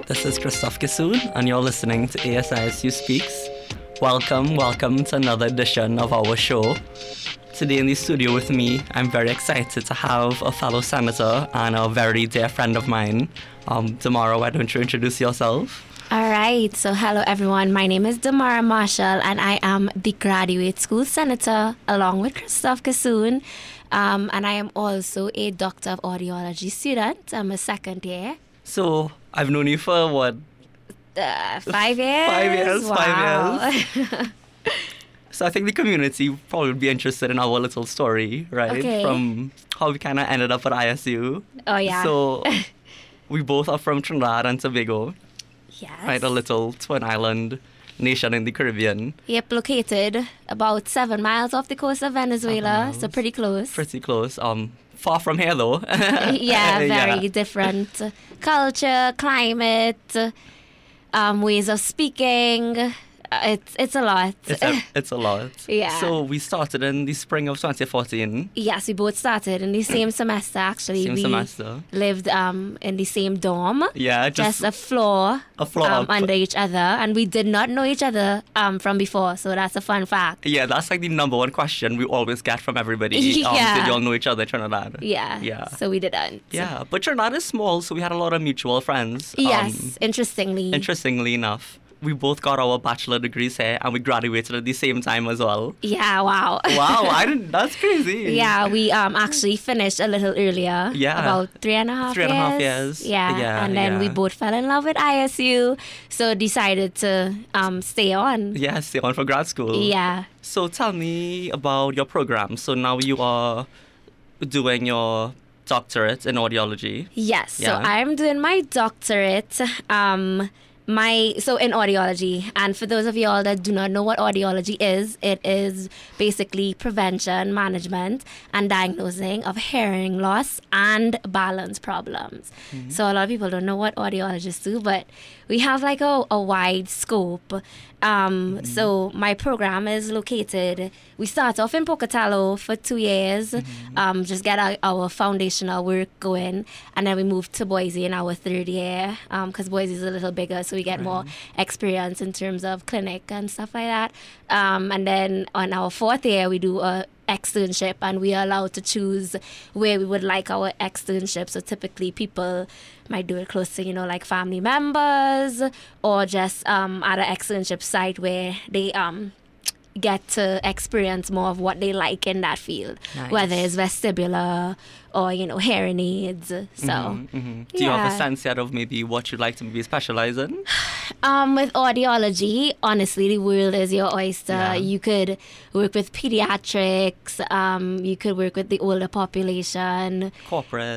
This is Christophe Kissoon, and you're listening to ASISU Speaks. Welcome to another edition of our show. Today in the studio with me, I'm very excited to have a fellow senator and a very dear friend of mine. Damara, why don't you introduce yourself? All right. So hello, everyone. My name is Damara Marshall, and I am the graduate school senator along with Christophe Kissoon. And I am also a Doctor of Audiology student. I'm a second year. So I've known you for what? 5 years? 5 years, wow. 5 years. So I think the community would probably be interested in our little story, right? Okay. From how we kind of ended up at ISU. Oh, yeah. So we both are from Trinidad and Tobago, Yes. right? A little twin island nation in the Caribbean. Yep, located about 7 miles off the coast of Venezuela, so pretty close. Pretty close. Far from here, though. Yeah, very different culture, climate, ways of speaking. It's a lot. It's a lot. Yeah. So we started in the spring of 2014. Yes, we both started in the same semester, actually. Same we semester. lived in the same dorm. Yeah, just a floor up. under each other. And we did not know each other from before, so that's a fun fact. Yeah, that's like the number one question we always get from everybody. Yeah. Did y'all know each other in Trinidad? Yeah. So we didn't. Yeah, but Trinidad is small, so we had a lot of mutual friends. Yes, interestingly. Interestingly enough. We both got our bachelor degrees here, and we graduated at the same time as well. Yeah, wow. Wow, that's crazy. Yeah, we actually finished a little earlier. Yeah. About 3.5 years. 3.5 years. Yeah, and then we both fell in love with ISU, so decided to stay on. Yeah, stay on for grad school. Yeah. So tell me about your program. So now you are doing your doctorate in audiology. Yes, Yeah. so I'm doing my doctorate in audiology, and for those of y'all that do not know what audiology is, it is basically prevention, management, and diagnosing of hearing loss and balance problems. Mm-hmm. So a lot of people don't know what audiologists do, but we have like a wide scope. So my program is located, we start off in Pocatello for 2 years, just get our foundational work going, and then we move to Boise in our 3rd year, because Boise is a little bigger, so we get more experience in terms of clinic and stuff like that. And then on our 4th year, we do a externship, and we are allowed to choose where we would like our externship. So typically people might do it close to, like family members, or just at an externship site where they get to experience more of what they like in that field, Nice. whether it's vestibular or, hearing aids. So, Do you have a sense yet of maybe what you'd like to maybe specialize in? with audiology, honestly, the world is your oyster. Yeah. You could work with pediatrics. You could work with the older population. Corporate.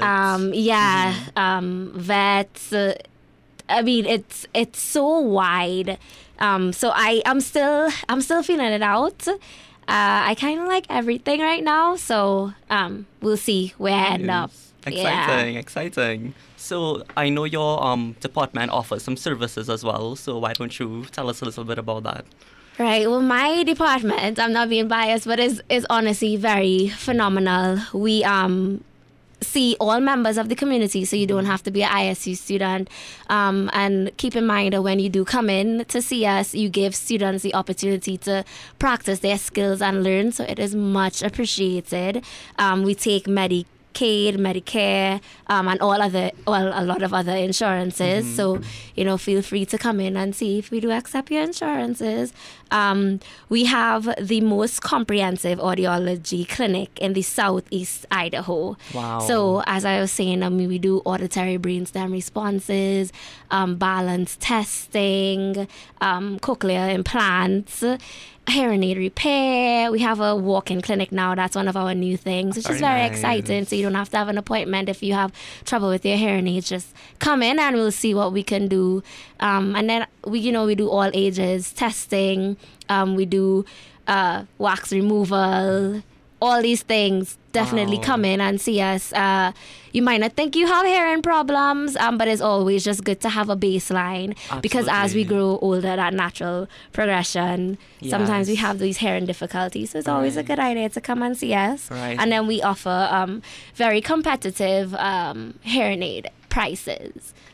Vets. I mean, it's so wide. So I'm still feeling it out. I kind of like everything right now. So we'll see where I end up. Exciting. So I know your department offers some services as well. So why don't you tell us a little bit about that? Right. Well, my department, I'm not being biased, but is honestly very phenomenal. We see all members of the community, so you don't have to be an ISU student. And keep in mind that when you do come in to see us, you give students the opportunity to practice their skills and learn. So it is much appreciated. We take Medicaid, Medicare, and a lot of other insurances. So, feel free to come in and see if we do accept your insurances. We have the most comprehensive audiology clinic in the Southeast Idaho. Wow. So, as I was saying, we do auditory brainstem responses, balance testing, cochlear implants, hearing aid repair. We have a walk-in clinic now. That's one of our new things, which is very exciting. So you don't have to have an appointment if you have trouble with your hearing aids. Just come in and we'll see what we can do. And then we do all ages testing. We do wax removal. All these things. Definitely come in and see us. You might not think you have hearing problems, but it's always just good to have a baseline. Absolutely. Because as we grow older, that natural progression, sometimes we have these hearing difficulties. So it's always a good idea to come and see us. Right. And then we offer very competitive hearing aid prices.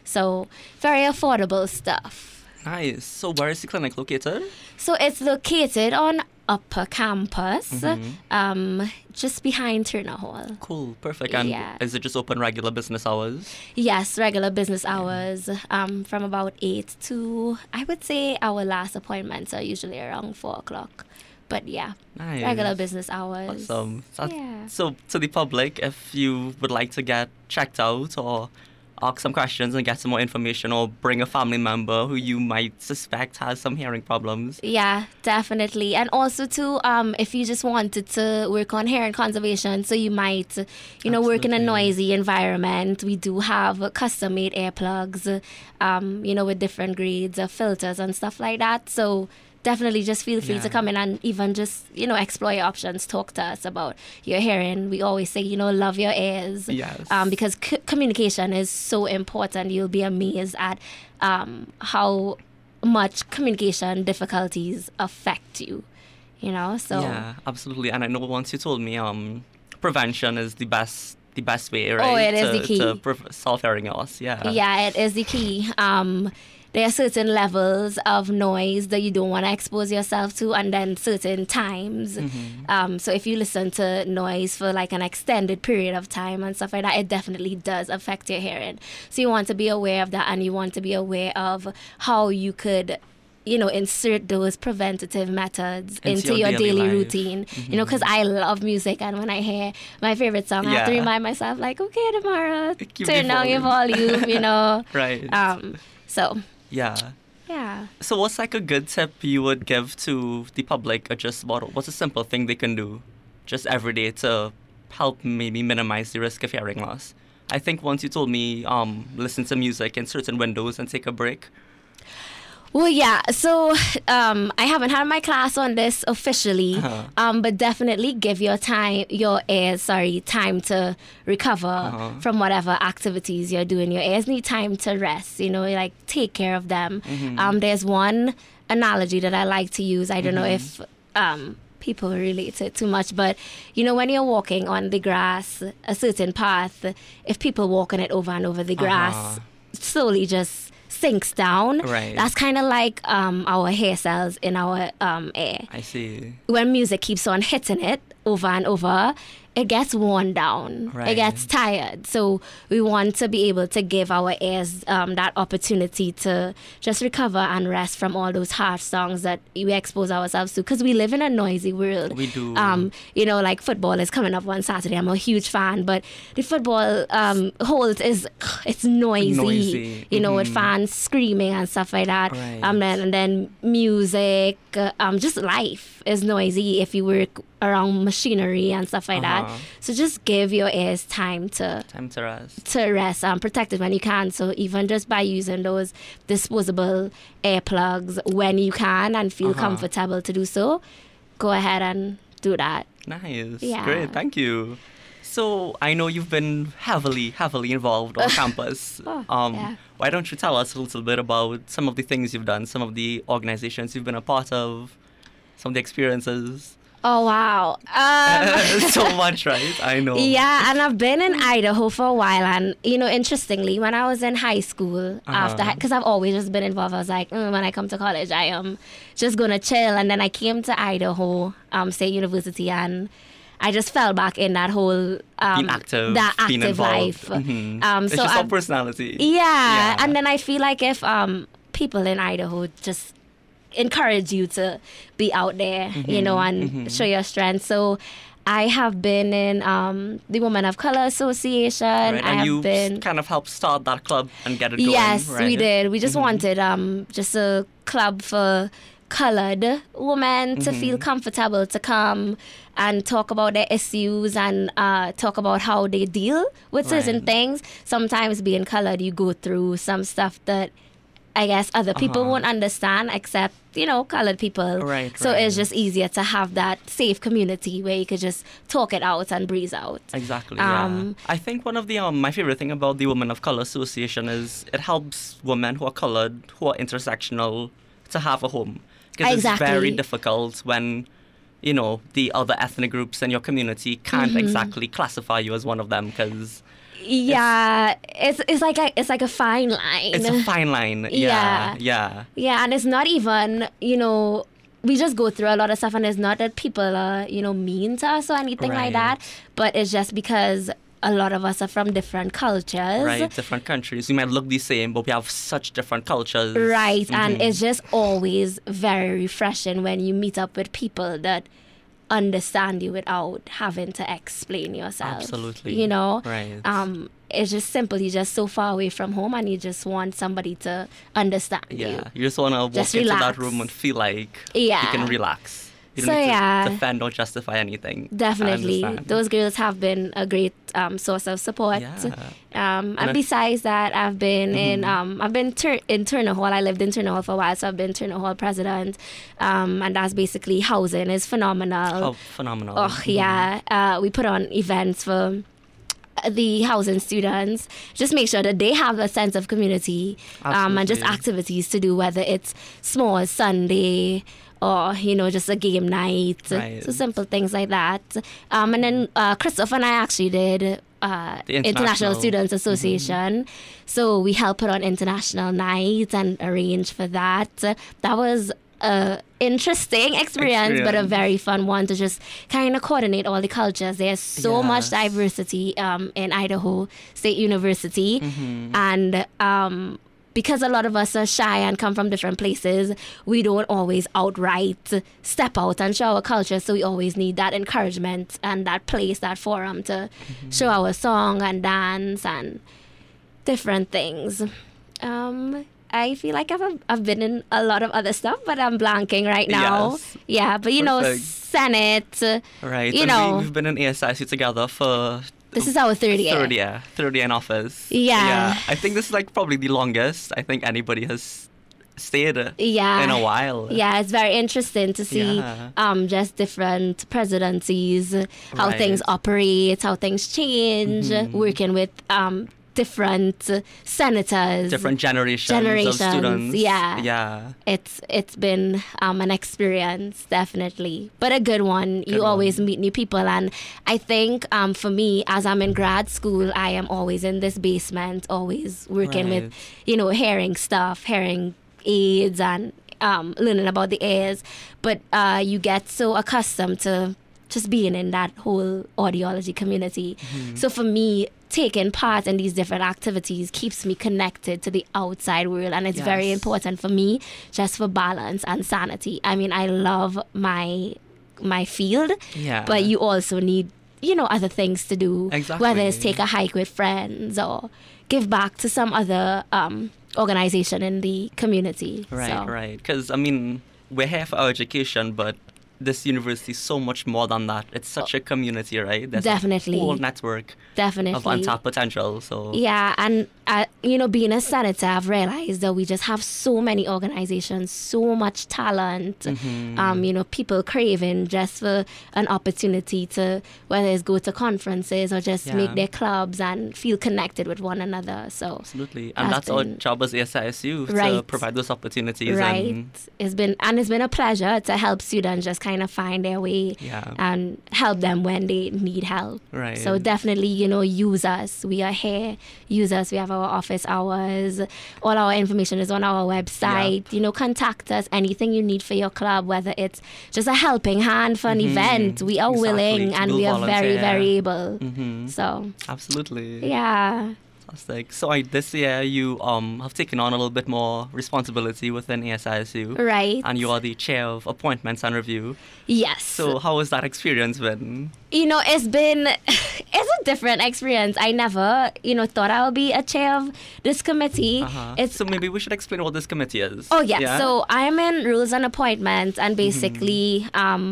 So very affordable stuff. Nice. So where is the clinic located? So it's located on Upper Campus, just behind Turner Hall. Cool, perfect. And is it just open regular business hours? Yes, regular business hours from about 8 to, I would say our last appointments are usually around 4 o'clock. But yeah, nice. Regular business hours. Awesome. So to the public, if you would like to get checked out or ask some questions and get some more information, or bring a family member who you might suspect has some hearing problems. Yeah, definitely. And also too, if you just wanted to work on hearing conservation, so you might, work in a noisy environment, we do have custom-made earplugs, with different grades of filters and stuff like that. So definitely just feel free to come in and even just, explore your options. Talk to us about your hearing. We always say, love your ears. Yes. Because communication is so important. You'll be amazed at how much communication difficulties affect you, so. Yeah, absolutely. And I know once you told me prevention is the best way, right? Oh, it is the key. To solve hearing loss, yeah. Yeah, it is the key. There are certain levels of noise that you don't want to expose yourself to, and then certain times. So if you listen to noise for like an extended period of time and stuff like that, it definitely does affect your hearing. So you want to be aware of that, and you want to be aware of how you could insert those preventative methods into your daily routine. Because I love music, and when I hear my favorite song, I have to remind myself, like, okay, tomorrow, turn down your volume, Right. So. Yeah. So what's like a good tip you would give to the public, or just what's a simple thing they can do just every day to help maybe minimize the risk of hearing loss? I think once you told me listen to music in certain windows and take a break. Well, yeah. So I haven't had my class on this officially, but definitely give your ears time to recover from whatever activities you're doing. Your ears need time to rest. Like take care of them. There's one analogy that I like to use. I don't know if people relate to it too much, but when you're walking on the grass, a certain path, if people walk on it over and over, the grass slowly just sinks down. Right. That's kind of like our hair cells in our ear. I see. When music keeps on hitting it over and over, it gets worn down. Right. It gets tired. So we want to be able to give our ears that opportunity to just recover and rest from all those harsh songs that we expose ourselves to, because we live in a noisy world. We do. Like football is coming up on Saturday. I'm a huge fan, but the football hold it's noisy. With fans screaming and stuff like that. Right. And then music, just life is noisy if you work around machinery and stuff like that. So just give your ears time to rest. Protect it when you can. So even just by using those disposable earplugs when you can and feel comfortable to do so, go ahead and do that. Nice. Yeah. Great. Thank you. So I know you've been heavily involved on campus. Why don't you tell us a little bit about some of the things you've done, some of the organizations you've been a part of, some of the experiences? Oh, wow. So much, right? I know. Yeah, and I've been in Idaho for a while. And, interestingly, when I was in high school, because I've always just been involved, I was like, when I come to college, I am just going to chill. And then I came to Idaho State University, and I just fell back in that whole active life. It's just our personality. Yeah. And then I feel like if people in Idaho just encourage you to be out there, and show your strength. So I have been in the Women of Color Association. Right. And you kind of helped start that club and get it going. Yes, right? we did. We just wanted just a club for colored women to feel comfortable to come and talk about their issues and talk about how they deal with certain things. Sometimes being colored, you go through some stuff that I guess other people won't understand except, colored people. Right. So it's just easier to have that safe community where you could just talk it out and breeze out. Exactly, yeah. I think one of the, my favorite thing about the Women of Color Association is it helps women who are colored, who are intersectional, to have a home. Because it's very difficult when, the other ethnic groups in your community can't exactly classify you as one of them because Yeah, it's like a fine line. It's a fine line. Yeah. Yeah. Yeah, and it's not even, we just go through a lot of stuff, and it's not that people are, mean to us or anything like that, but it's just because a lot of us are from different cultures. Right, different countries. We might look the same, but we have such different cultures. Right, and it's just always very refreshing when you meet up with people that understand you without having to explain yourself. Absolutely. Right. It's just simple. You're just so far away from home, and you just want somebody to understand you. Yeah, you just want to walk into that room and feel like you can relax. You don't need to defend or justify anything. Definitely. Those girls have been a great source of support. Yeah. And besides that, I've been in Turner Hall. I lived in Turner Hall for a while, so I've been Turner Hall president. And that's basically housing is phenomenal. Oh, phenomenal. Oh, yeah. We put on events for the housing students, just make sure that they have a sense of community, and just activities to do, whether it's small Sunday or, just a game night. Right. So simple things like that. And then Christopher and I actually did the International Students Association. So we helped put on international nights and arrange for that. That was an interesting experience, but a very fun one to just kind of coordinate all the cultures. There's so much diversity in Idaho State University. And because a lot of us are shy and come from different places, we don't always outright step out and show our culture. So we always need that encouragement and that place, that forum to show our song and dance and different things. I feel like I've been in a lot of other stuff, but I'm blanking right now. Yes. Yeah, but Senate. Right. We've been in ASIC together for... This is our third year. Third year in office. Yeah. I think this is probably the longest I think anybody has stayed in a while. Yeah, it's very interesting to see just different presidencies, how things operate, how things change, working with different senators, different generations of students. Yeah. It's been an experience, definitely, but a good one. You always meet new people, and I think for me, as I'm in grad school, I am always in this basement, always working with, hearing aids and learning about the airs. But you get so accustomed to just being in that whole audiology community. So for me, taking part in these different activities keeps me connected to the outside world, and it's very important for me just for balance and sanity. I mean, I love my field, but you also need, other things to do, whether it's take a hike with friends or give back to some other organization in the community. Right. Because, we're here for our education, but this university is so much more than that. It's such a community, right? There's definitely a whole network of untapped potential. So yeah, and being a senator, I've realized that we just have so many organizations, so much talent. People craving just for an opportunity to, whether it's go to conferences or just make their clubs and feel connected with one another. So absolutely, and that's our job as ASISU to provide those opportunities. Right, it's been a pleasure to help students just kind of find their way and help them when they need help. Right. So definitely, use us. We are here. Use us. We have our office hours. All our information is on our website. Contact us. Anything you need for your club, whether it's just a helping hand for an event, we are willing and we are very, very able. So absolutely. Yeah. Fantastic. So this year you have taken on a little bit more responsibility within ASISU. Right. And you are the chair of appointments and review. Yes. So how has that experience been? It's a different experience. I never, thought I would be a chair of this committee. So maybe we should explain what this committee is. Oh, yeah. So I am in rules and appointments, and basically,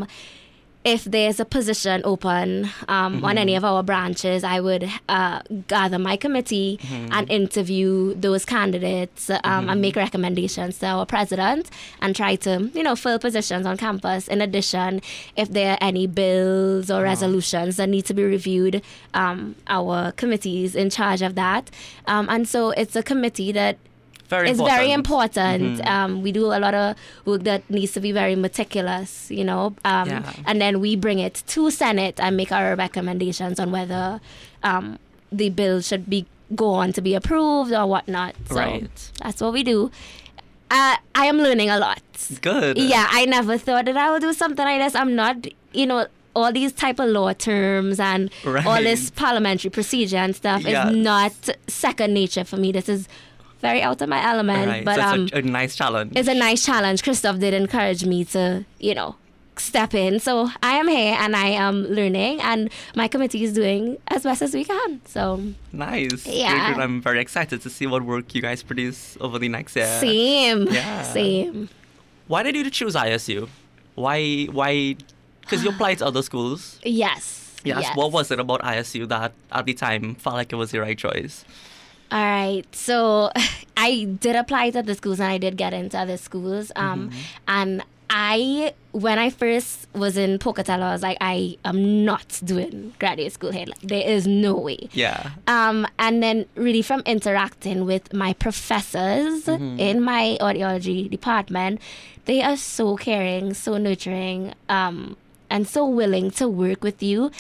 if there's a position open on any of our branches, I would gather my committee and interview those candidates and make recommendations to our president and try to, fill positions on campus. In addition, if there are any bills or resolutions that need to be reviewed, our committee is in charge of that. And so it's a committee that it's very important. We do a lot of work that needs to be very meticulous, and then we bring it to Senate and make our recommendations on whether the bill should go on to be approved or whatnot. So Right. that's what we do. I am learning a lot. Good. Yeah, I never thought that I would do something like this. I'm not, all these type of law terms and Right. all this parliamentary procedure and stuff Yes. is not second nature for me. This is very out of my element. Right. But so it's a nice challenge. it's a nice challenge. Christoph did encourage me to, step in. So I am here and I am learning, and my committee is doing as best as we can. So Nice. Yeah. Good. I'm very excited to see what work you guys produce over the next year. same. Yeah. Same. Why did you choose ISU? Why? Because you applied to other schools. Yes. Yes. What was it about ISU that at the time felt like it was the right choice? All right. So I did apply to the schools and I did get into other schools. And when I first was in Pocatello, I was like, I am not doing graduate school here. Like, there is no way. Yeah. And then really from interacting with my professors in my audiology department, they are so caring, so nurturing, and so willing to work with you.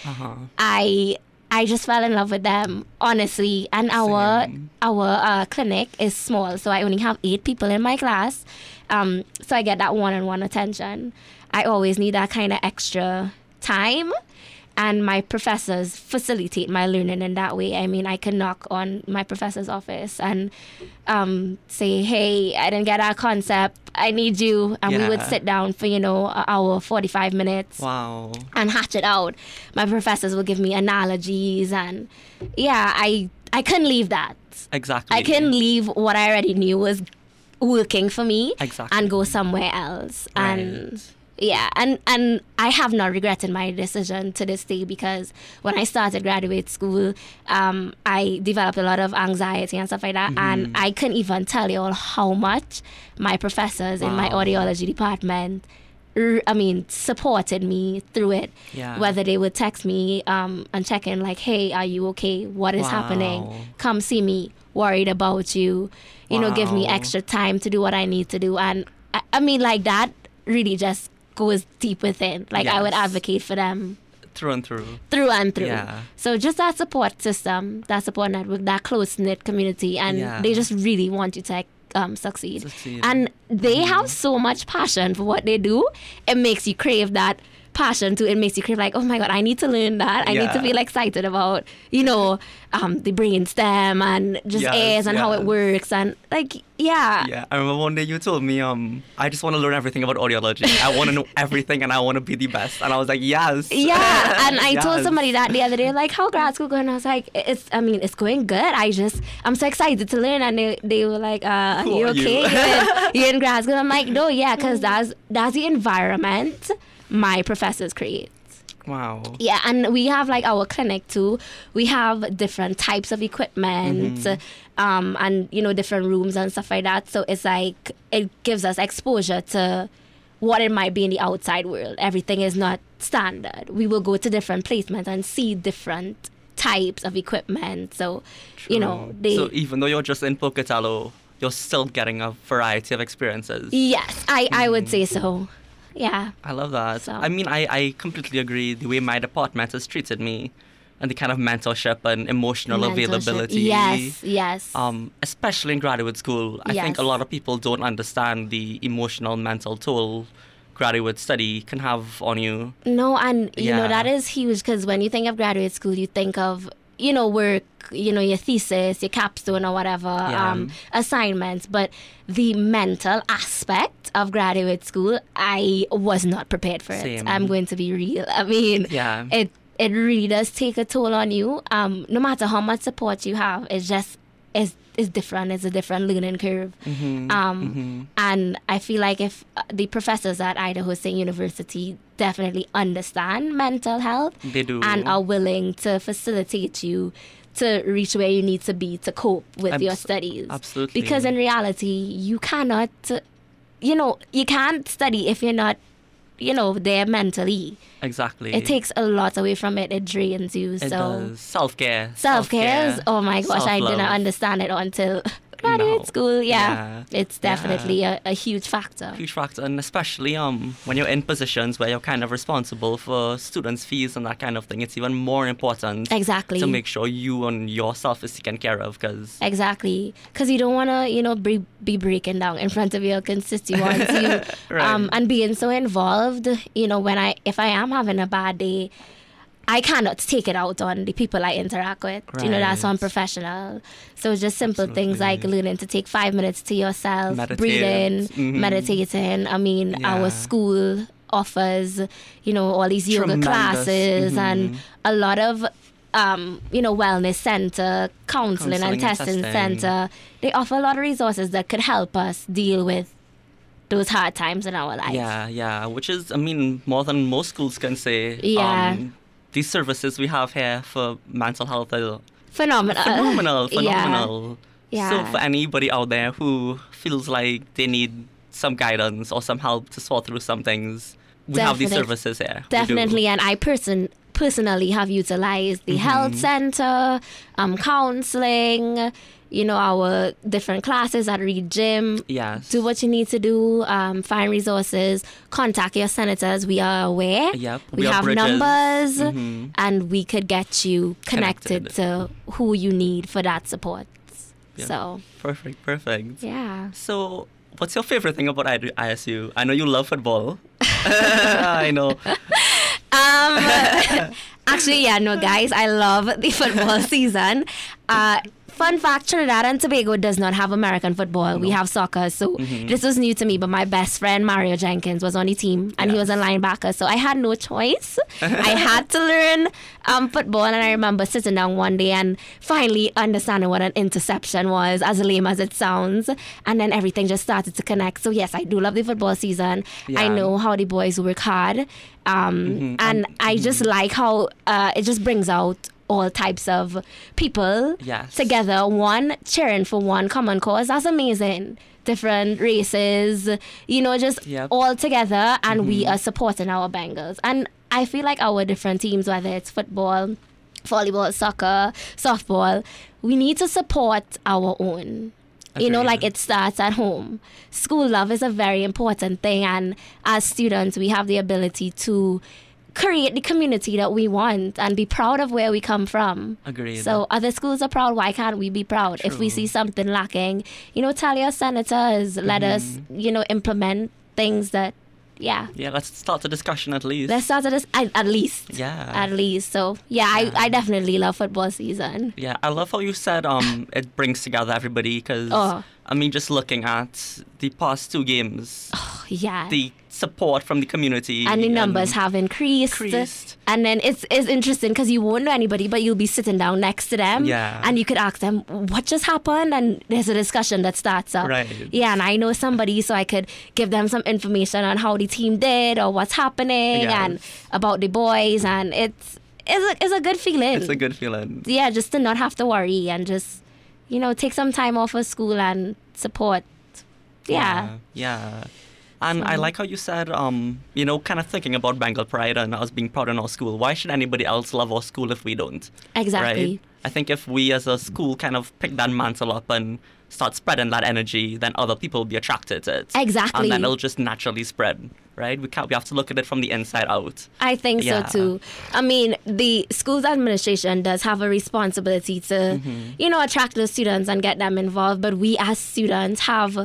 I just fell in love with them, honestly. And our clinic is small, so I only have 8 people in my class. So I get that one-on-one attention. I always need that kind of extra time. And my professors facilitate my learning in that way. I mean, I can knock on my professor's office and say, hey, I didn't get that concept. I need you. And we would sit down for, an hour, 45 minutes. Wow. And hatch it out. My professors would give me analogies. And yeah, I couldn't leave that. Exactly. I couldn't leave what I already knew was working for me Exactly. and go somewhere else. Right. And yeah, and I have not regretted my decision to this day, because when I started graduate school, I developed a lot of anxiety and stuff like that, and I couldn't even tell you all how much my professors in my Wow. audiology department supported me through it. Yeah. Whether they would text me and check in like, hey, are you okay? What is Wow. happening? Come see me. Worried about you. Give me Wow. extra time to do what I need to do. And I mean, like, that really just goes deep within. Like, I would Yes. advocate for them Through and through. through and through. Yeah. So just that support system, that support network, that close-knit community, and Yeah. they just really want you to succeed. Succeed. And they have so much passion for what they do. It makes you crave that passion too. It makes you crave like, oh my God, I need to learn that. I need to Yeah. feel excited about, the brain stem and just Yes, airs and how it yes. works. And like, yeah. Yeah, I remember one day you told me, I just want to learn everything about audiology. I want to know everything and I want to be the best. And I was like, yes. Yeah, and I told Yes. somebody that the other day, like, how grad school going? I was like, it's going good. I'm so excited to learn. And they were like, Who you are you? okay? You're in grad school? I'm like, no, yeah, because that's the environment my professors create. Wow. Yeah, and we have like our clinic too. We have different types of equipment, and different rooms and stuff like that. So it's like it gives us exposure to what it might be in the outside world. Everything is not standard. We will go to different placements and see different types of equipment. So So even though you're just in Pocatello, you're still getting a variety of experiences. yes, I would say so. Yeah. I love that. So- I mean, I completely agree. The way my department has treated me and the kind of mentorship and emotional Mentorship. availability. Yes. Especially in graduate school. I think Yes. a lot of people don't understand the emotional, mental toll graduate study can have on you. No, and Yeah. that is huge, because when you think of graduate school, you think of work, your thesis, your capstone or whatever, Yeah. assignments. But the mental aspect of graduate school, I was not prepared for it. Same. I'm going to be real. I mean, Yeah. it really does take a toll on you. No matter how much support you have, it's different. It's a different learning curve. And I feel like if the professors at Idaho State University definitely understand mental health, They do. and are willing to facilitate you to reach where you need to be to cope with your studies. Absolutely. Because in reality, you cannot, you can't study if you're not, there mentally. Exactly. It takes a lot away from it. It drains you. It so does. Self-care. self-care is, oh my gosh, I Self-love. didn't understand it until graduate now. school, it's definitely a huge factor. Huge factor, and especially when you're in positions where you're kind of responsible for students' fees and that kind of thing, it's even more important Exactly. to make sure you and yourself is taken care of. Exactly, because you don't want to, be breaking down in front of your constituents, Right. and being so involved. If I am having a bad day, I cannot take it out on the people I interact with. That's Right. unprofessional. So just simple things like Absolutely. learning to take 5 minutes to yourself, Meditate. breathing, meditating. I mean, Yeah. our school offers, all these yoga Tremendous. classes and a lot of, wellness center, counseling and testing center. They offer a lot of resources that could help us deal with those hard times in our life. Yeah, which is, more than most schools can say. Yeah. These services we have here for mental health are Phenomenal. phenomenal. Yeah. So for anybody out there who feels like they need some guidance or some help to sort through some things, we have these services here. We do. Definitely, and I personally have utilized the health center, counseling, our different classes at Reed Gym. Yes. Do what you need to do, find resources, contact your senators. We are aware. Yep. We are have bridges. numbers, Mhm. and we could get you connected Connected. to who you need for that support. Yeah. So, Perfect. yeah. So, what's your favorite thing about ISU? I know you love football. I know. Actually, guys, I love the football season. Fun fact, Trinidad and Tobago does not have American football. We have soccer. So this was new to me, but my best friend, Mario Jenkins, was on the team and he was a linebacker. So I had no choice. I had to learn football. And I remember sitting down one day and finally understanding what an interception was, as lame as it sounds. And then everything just started to connect. So yes, I do love the football season. Yeah. I know how the boys work hard. And I just like how it just brings out all types of people Yes. together, one cheering for one common cause. That's amazing. Different races, just Yep. all together, and we are supporting our Bengals. And I feel like our different teams, whether it's football, volleyball, soccer, softball, we need to support our own. Agreed. It starts at home. School love is a very important thing, and as students, we have the ability to create the community that we want and be proud of where we come from. Agreed. So other schools are proud. Why can't we be proud? If we True. see something lacking, tell your senators, let us, implement things that, Yeah, let's start the discussion at least. let's start at least. Yeah. At least. So, I definitely love football season. Yeah, I love how you said it brings together everybody because, Oh. just looking at the past two games, Yeah. the support from the community. And the numbers have increased. And then it's interesting because you won't know anybody, but you'll be sitting down next to them. Yeah. And you could ask them, what just happened? And there's a discussion that starts up. Right. Yeah, and I know somebody, so I could give them some information on how the team did or what's happening Yes. and about the boys. And it's a good feeling. It's a good feeling. Yeah, just to not have to worry and just, take some time off of school and support. Yeah. Yeah. And I like how you said, kind of thinking about Bengal pride and us being proud in our school. Why should anybody else love our school if we don't? Exactly. Right? I think if we as a school kind of pick that mantle up and start spreading that energy, then other people will be attracted to it. Exactly. And then it'll just naturally spread, right? We have to look at it from the inside out. I think Yeah. so too. I mean, the school's administration does have a responsibility to, attract those students and get them involved. But we as students have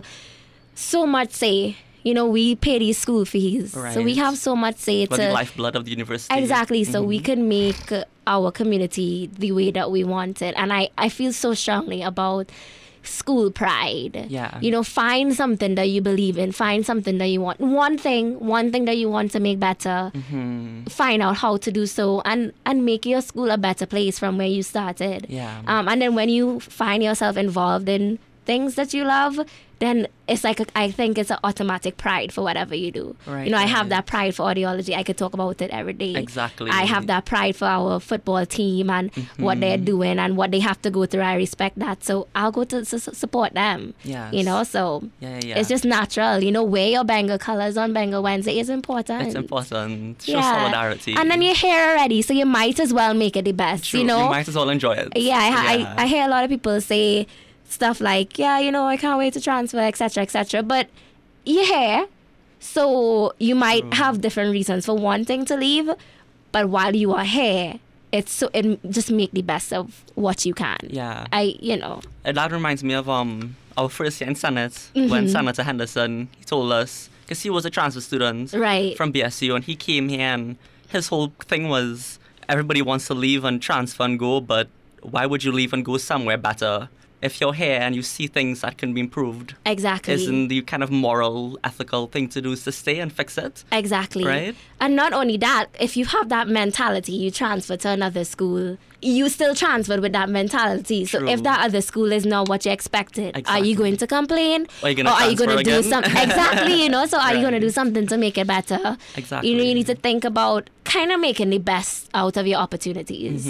so much say. We pay these school fees. So we Right. have so much say But to... the lifeblood of the university. Exactly. So we can make our community the way that we want it. And I feel so strongly about school pride. Yeah. Find something that you believe in. Find something that you want. One thing that you want to make better. Find out how to do so and make your school a better place from where you started. Yeah. And then when you find yourself involved in things that you love, then it's like I think it's an automatic pride for whatever you do. Right, I have right. that pride for audiology. I could talk about it every day. Exactly. I have that pride for our football team and what they're doing and what they have to go through. I respect that. So I'll go to support them. Yes. So Yeah. it's just natural. Wear your Bengal colors on Bengal Wednesday is important. It's important. Show solidarity. And then you're here already, so you might as well make it the best, True. You might as well enjoy it. I hear a lot of people say stuff like, yeah, I can't wait to transfer, etc., etc. But you're here, so you might have different reasons for wanting to leave. But while you are here, it just make the best of what you can. Yeah. And that reminds me of our first year in Senate, when Senator Henderson, he told us, because he was a transfer student from BSU, and he came here, and his whole thing was, everybody wants to leave and transfer and go, but why would you leave and go somewhere better? If you're here and you see things that can be improved, exactly, isn't the kind of moral, ethical thing to do is to stay and fix it? Exactly. Right? And not only that, if you have that mentality, you transfer to another school, you still transfer with that mentality. So if that other school is not what you expected, are you going to complain? Or are you going to do something? Exactly, so are you going to do something to make it better? Exactly. You need to think about kind of making the best out of your opportunities.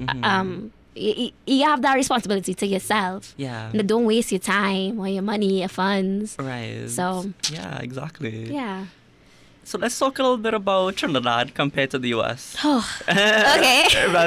You have that responsibility to yourself. Yeah. Don't waste your time or your money, your funds. Right. So. Yeah, exactly. Yeah. So let's talk a little bit about Trinidad compared to the US. Oh, okay.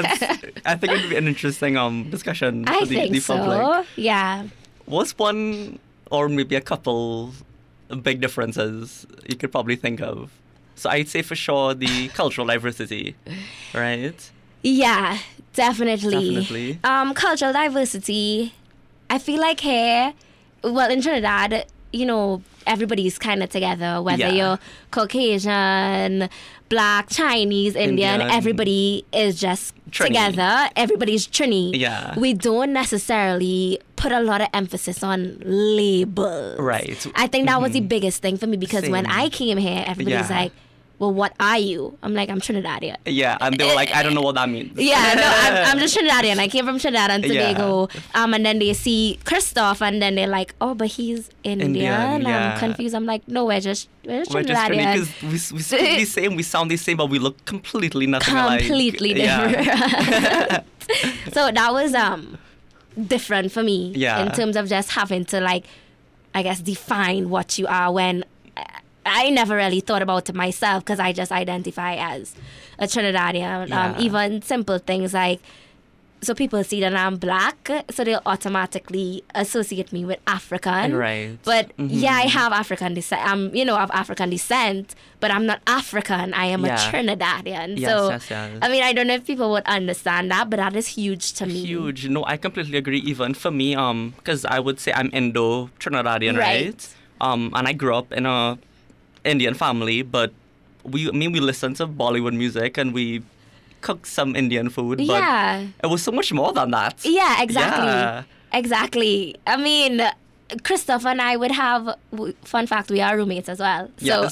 I think it would be an interesting discussion I for the think public. So. Yeah. What's one or maybe a couple big differences you could probably think of? So I'd say for sure the cultural diversity, right? Yeah, definitely. Cultural diversity, I feel like here, well, in Trinidad, everybo's kind of together, whether you're Caucasian, Black, Chinese, Indian, everybody is just Trini. Together. Everybody's Trini. Yeah. We don't necessarily put a lot of emphasis on labels. Right. I think that was the biggest thing for me, because when Same. I came here, everybody's like, well, what are you? I'm like, I'm Trinidadian. Yeah, and they were like, I don't know what that means. Yeah, no, I'm just Trinidadian. I came from Trinidad and Tobago. Yeah. And then they see Christoph, and then they're like, oh, but he's Indian. yeah. I'm confused. I'm like, no, we're just Trinidadian. Because we speak the same, we sound the same, but we look completely nothing alike. Completely different. Yeah. So that was different for me. Yeah. In terms of just having to, like, I guess, define what you are, when I never really thought about it myself, because I just identify as a Trinidadian. Yeah. Even simple things like, so people see that I'm Black, so they'll automatically associate me with African. Right. But yeah, I have African descent. Of African descent, but I'm not African. I am a Trinidadian. Yes. I mean, I don't know if people would understand that, but that is huge to me. Huge. No, I completely agree. Even for me, because I would say I'm Indo-Trinidadian, right? And I grew up in a Indian family, but we listen to Bollywood music and we cook some Indian food, but it was so much more than that. Yeah, exactly. Yeah. Exactly. I mean, Christoph and I would have, fun fact, we are roommates as well. So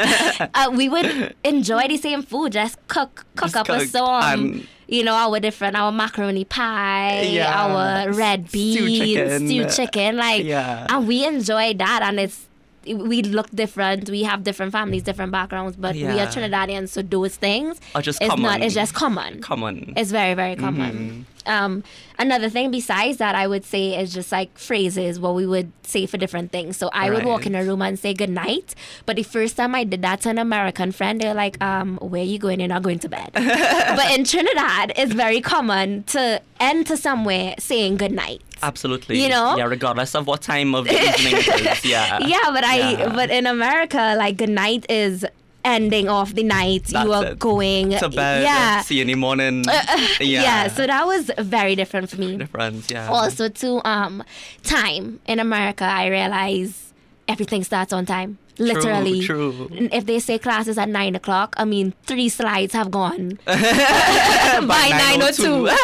we would enjoy the same food, just cook up a song. Our macaroni pie, our red beans, stewed chicken, and we enjoy that, and we look different. We have different families, different backgrounds, but we are Trinidadians, so those things are just common. It's just common. Common. It's very, very common. Another thing besides that, I would say, is just like phrases, what we would say for different things. So I would walk in a room and say good night, but the first time I did that to an American friend, they're like, where are you going? You're not going to bed. But in Trinidad, it's very common to enter somewhere saying good night. Absolutely. Yeah, regardless of what time of the evening it is. Yeah. Yeah, but in America, like, good night is ending off the night. That's you are going to bed. Yeah. See you in the morning. Yeah, so that was very different for me. Yeah. Also, to time. In America, I realize everything starts on time. Literally. True. If they say classes at 9 o'clock, 3 slides have gone by 9:02.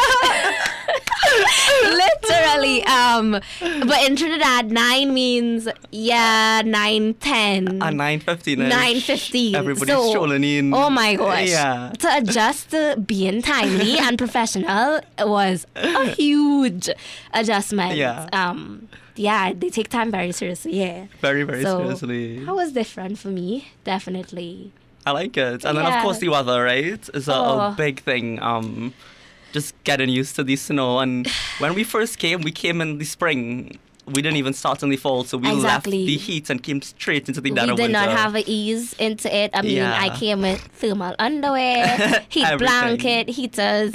Literally. But in Trinidad, 9 means 9:10. 9:15. 9:15. Everybody's strolling in. Oh my gosh. Yeah. To adjust to being timely and professional was a huge adjustment. Yeah. They take time very seriously. Yeah. Very, very seriously. That was different for me, definitely. I like it. And then, of course, the weather, right? Is a big thing. Just getting used to the snow. And when we first came, we came in the spring, we didn't even start in the fall, so we left the heat and came straight into the dead of winter. We did not have an ease into it. I mean, I came with thermal underwear, heat blanket, heaters.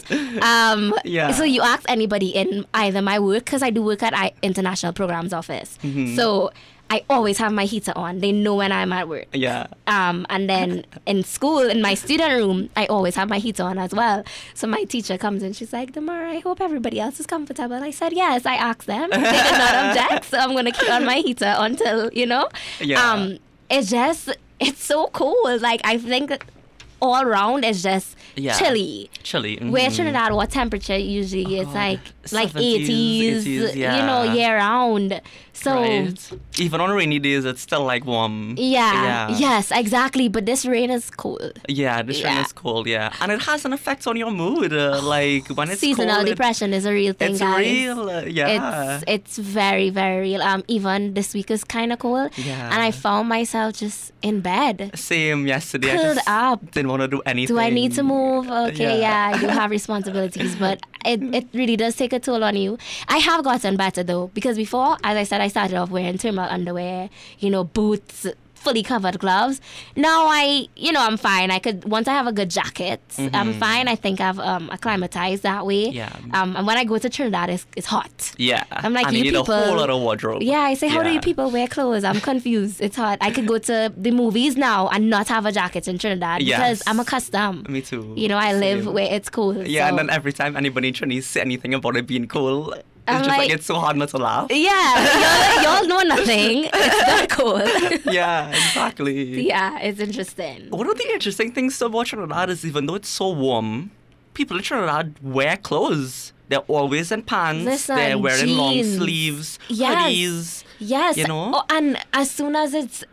So you ask anybody in either my work, because I do work at International Programs Office. So I always have my heater on. They know when I'm at work. Yeah. And then in school, in my student room, I always have my heater on as well. So my teacher comes in, she's like, Damara, I hope everybody else is comfortable. I said, yes. I asked them. They did not object. So I'm going to keep on my heater until, Yeah. It's so cool. Like, I think all around is just chilly. Where Trinidad, what temperature usually is like 80s, year round. So even on rainy days, it's still like warm. Yes, exactly. But this rain is cold. Yeah, this rain is cold. Yeah, and it has an effect on your mood. Like when it's seasonal cold, depression is a real thing, it's guys. Real. Yeah, it's very, very real. Even this week is kind of cold. Yeah, and I found myself just in bed. Same yesterday. Curled up. Didn't want to do anything. Do I need to move? Okay, I do have responsibilities, but it really does take a toll on you. I have gotten better though, because before, as I said, I started off wearing thermal underwear, boots, fully covered gloves. Now I'm fine. Once I have a good jacket, I'm fine. I think I've acclimatized that way. Yeah. And when I go to Trinidad, it's hot. Yeah. I'm like, and you need people, a whole lot of wardrobe. Yeah, I say, how do you people wear clothes? I'm confused. It's hot. I could go to the movies now and not have a jacket in Trinidad because I'm accustomed. Me too. I live where it's cold. Yeah, so. And then every time anybody in Trinidad say anything about it being cold, it's just like it's so hard not to laugh. Yeah, y'all know nothing. It's not cool. Yeah, exactly. Yeah, it's interesting. One of the interesting things about Trinidad is even though it's so warm, people in Trinidad wear clothes. They're always in pants. Listen, they're wearing jeans. long sleeves, hoodies. Yes. And as soon as it's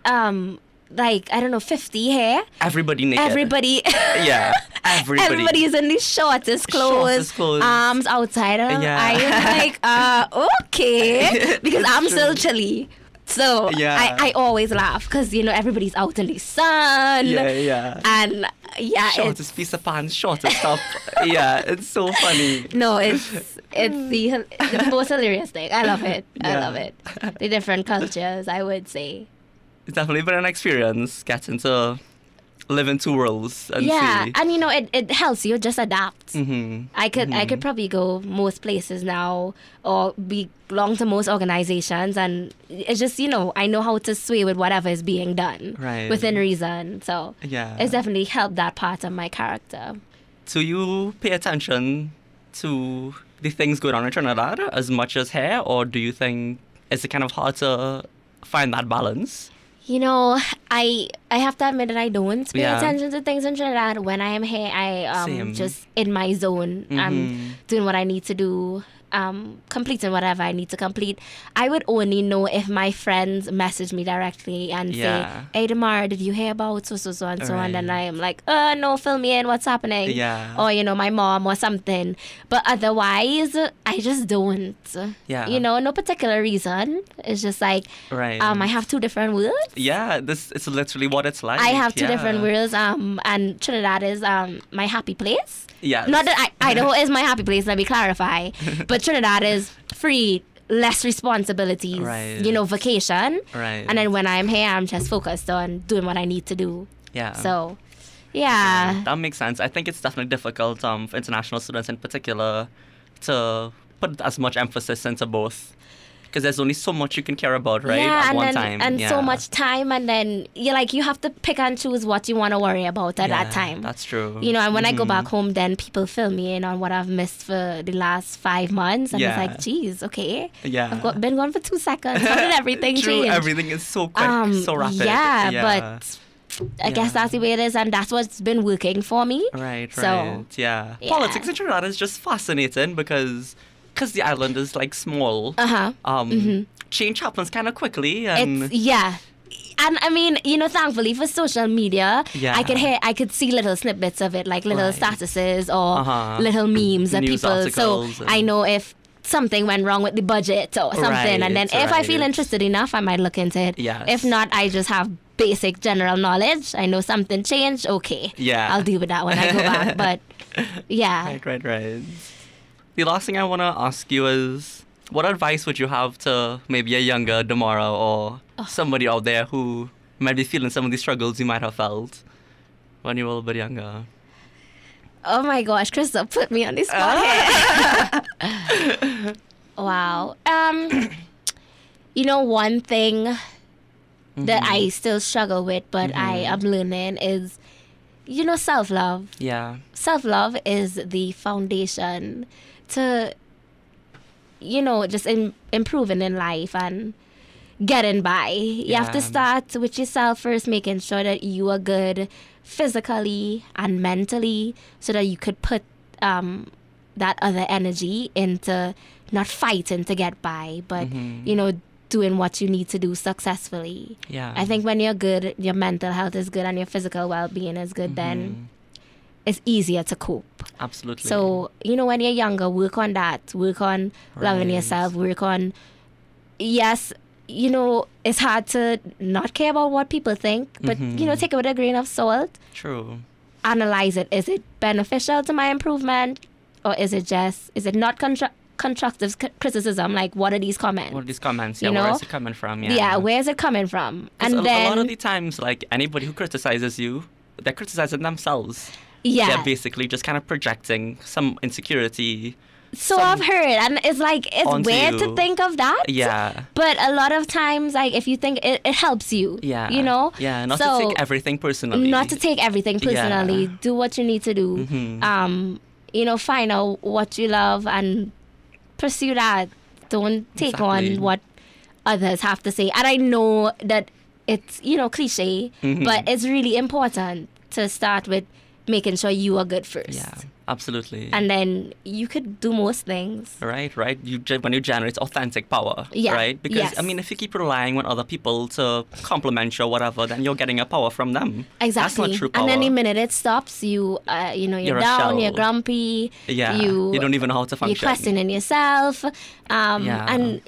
50 here. Everybody naked. Everybody. Yeah. Everybody is in the shortest clothes. Arms outside. I am like, okay. Because I'm still chilly. So I always laugh because, everybody's out in the sun. Yeah. And shortest piece of pants, shortest top. Yeah, it's so funny. No, it's the most hilarious thing. I love it. I love it. The different cultures, I would say. It's definitely been an experience getting to live in two worlds and see. And it helps you just adapt. I could probably go most places now or belong to most organizations, and it's just I know how to sway with whatever is being done within reason. So it's definitely helped that part of my character. Do you pay attention to the things going on in Trinidad as much as here, or do you think it's kind of hard to find that balance? I have to admit that I don't pay attention to things in Trinidad. When I am here, I am just in my zone. I'm doing what I need to do, completing whatever I need to complete. I would only know if my friends message me directly and say, hey, Damara, did you hear about so and so? And then I am like, no, fill me in, what's happening? Yeah. Or, my mom or something. But otherwise, I just don't. Yeah. No particular reason. It's just like, I have two different worlds. Yeah, it's literally what it's like. I have two different worlds, and Trinidad is my happy place. Yes. Not that Idaho is my happy place, let me clarify. But Trinidad is free, less responsibilities, vacation. Right. And then when I'm here, I'm just focused on doing what I need to do. Yeah. So, yeah. That makes sense. I think it's definitely difficult for international students in particular to put as much emphasis into both. Because there's only so much you can care about, right? At one time. And so much time, and then you have to pick and choose what you want to worry about at that time. That's true. And when I go back home, then people fill me in on what I've missed for the last 5 months. And it's like, geez, okay. Yeah. I've been gone for 2 seconds. How did everything change? Everything is so quick, so rapid. But I guess that's the way it is, and that's what's been working for me. Right. So, yeah. Politics in Trinidad is just fascinating because the island is small. Change happens kind of quickly, and and I mean, thankfully for social media, I could see little snippets of it, like little statuses or little memes that News people. So I know if something went wrong with the budget or something, and then if I feel interested enough, I might look into it. Yes. If not, I just have basic general knowledge. I know something changed. Okay, I'll deal with that when I go back. But Right. The last thing I want to ask you is, What advice would you have to maybe a younger Damara or somebody out there who might be feeling some of the struggles you might have felt when you were a little bit younger? Oh my gosh, Krista, put me on the spot here. Wow. One thing that I still struggle with, but I am learning is, self-love. Yeah. Self-love is the foundation to, just improving in life and getting by. You have to start with yourself first, making sure that you are good physically and mentally so that you could put that other energy into not fighting to get by, but, doing what you need to do successfully. Yeah. I think when you're good, your mental health is good and your physical well-being is good, then it's easier to cope. Absolutely. So, when you're younger, work on that. Work on loving yourself. Work on, yes, it's hard to not care about what people think, but, take it with a grain of salt. True. Analyze it. Is it beneficial to my improvement? Or is it not constructive criticism? Like, what are these comments? What are these comments? Yeah, where is it coming from? Yeah, where is it coming from? And a then lot of the times, like, anybody who criticizes you, they're criticizing themselves. Yeah. They're basically just kind of projecting some insecurity. So I've heard, and it's like, it's weird to think of that. Yeah. But a lot of times, like, if you think it helps you. Yeah. Yeah, not so, to take everything personally. Not to take everything personally. Yeah. Do what you need to do. Find out what you love and pursue that. Don't take on what others have to say. And I know that it's, cliche, but it's really important to start with making sure you are good first. Yeah, absolutely. And then you could do most things. Right. When you generate authentic power, right? Because, if you keep relying on other people to compliment you or whatever, then you're getting a power from them. Exactly. That's not true power. And any minute it stops, you're down, you're grumpy. Yeah, you don't even know how to function. You're questioning yourself. And,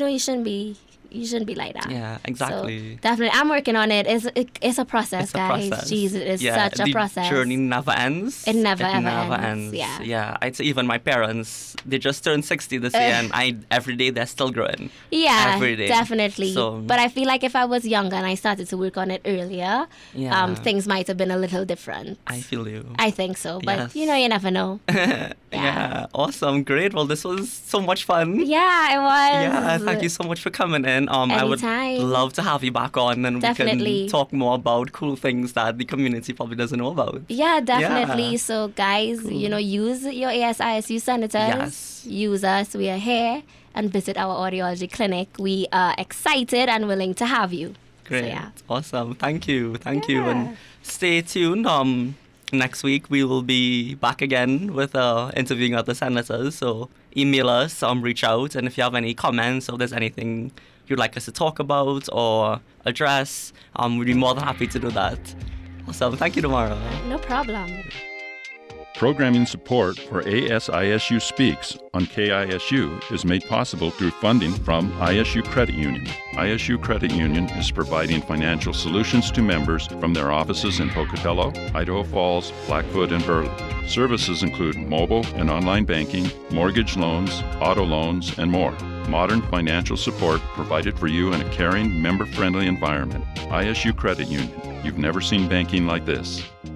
you shouldn't be like that. Yeah, exactly. So definitely, I'm working on it. It's a process, guys. Jeez, it is such a process. The journey never ends. It never ends. Yeah. I'd say even my parents, they just turned 60 this year, and every day they're still growing. Yeah, every day. Definitely. But I feel like if I was younger and I started to work on it earlier, things might have been a little different. I feel you. I think so, but you never know. Yeah, awesome, great. Well, this was so much fun. Yeah, it was. Yeah, thank you so much for coming in. I would love to have you back on, and we can talk more about cool things that the community probably doesn't know about. Yeah, definitely. Yeah. So, guys, use your ASISU senators. Yes. Use us. We are here, and visit our audiology clinic. We are excited and willing to have you. Great. So, yeah. Awesome. Thank you. And stay tuned. Next week we will be back again with interviewing other senators. So email us, reach out, and if you have any comments or there's anything you'd like us to talk about or address, we'd be more than happy to do that. Awesome. Thank you, Damara. No problem. Programming support for ASISU Speaks on KISU is made possible through funding from ISU Credit Union. ISU Credit Union is providing financial solutions to members from their offices in Pocatello, Idaho Falls, Blackfoot, and Burley. Services include mobile and online banking, mortgage loans, auto loans, and more. Modern financial support provided for you in a caring, member-friendly environment. ISU Credit Union. You've never seen banking like this.